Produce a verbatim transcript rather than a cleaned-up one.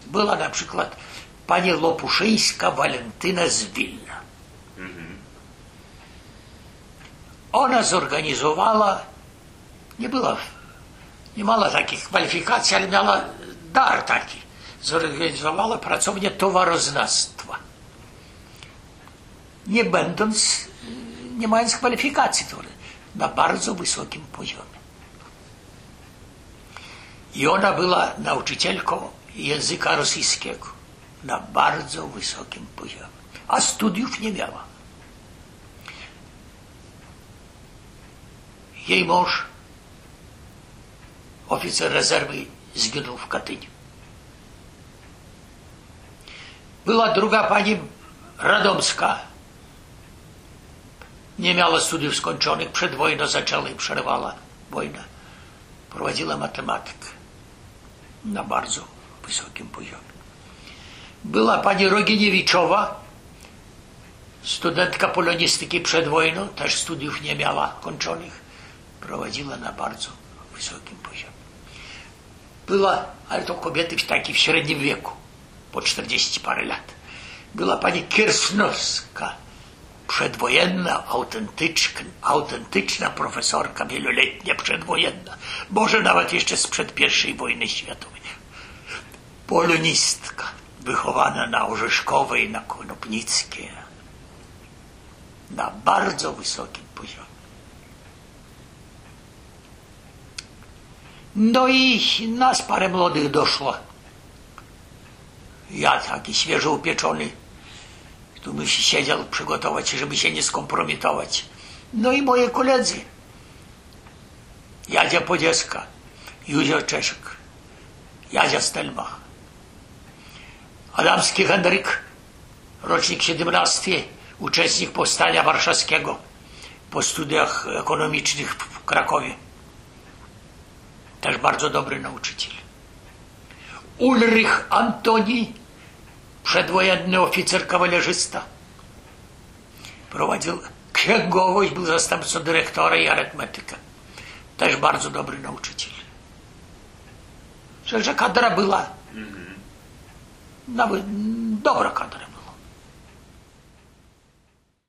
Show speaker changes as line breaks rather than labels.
Była na przykład pani Lopuszyńska Walentyna z Wilna. Ona zorganizowała, nie była, nie miała takich kwalifikacji, ale miała dar taki. Zorganizowała pracownię towaroznawstwa. Nie będąc, nie mając kwalifikacji, to na bardzo wysokim poziomie. I ona była nauczycielką języka rosyjskiego na bardzo wysokim poziomie, a studiów nie miała. Jej mąż, oficer rezerwy, zginął w Katyniu. Była druga pani Radomska. Nie miała studiów skończonych, przed wojną zaczęła i przerwała wojnę. Prowadziła matematykę na bardzo wysokim poziomie. Była pani Roginiewiczowa, studentka polonistyki przed wojną, też studiów nie miała kończonych, prowadziła na bardzo wysokim poziomie. Była, ale to kobiety w takiej w średnim wieku, po czterdzieści parę lat. Była pani Kirsnowska, przedwojenna, autentyczna, autentyczna profesorka, wieloletnia przedwojenna, może nawet jeszcze sprzed pierwszej wojny światowej. Polonistka, wychowana na Orzeszkowej, na Konopnickiej, na bardzo wysokim poziomie. No i nas parę młodych doszło. Ja taki świeżo upieczony, tu bym się siedział przygotować się, żeby się nie skompromitować. No i moje koledzy. Jadzia Podzieska, Józio Czeszek, Jadzia Stelmach, Adamski Henryk, rocznik siedemnasty, uczestnik powstania warszawskiego po studiach ekonomicznych w Krakowie. Też bardzo dobry nauczyciel. Ulrich Antoni, przedwojenny oficer kawalerzysta. Prowadził księgowość, był zastępcą dyrektora i arytmetykę. Też bardzo dobry nauczyciel. Że kadra była, nawet dobra kadra.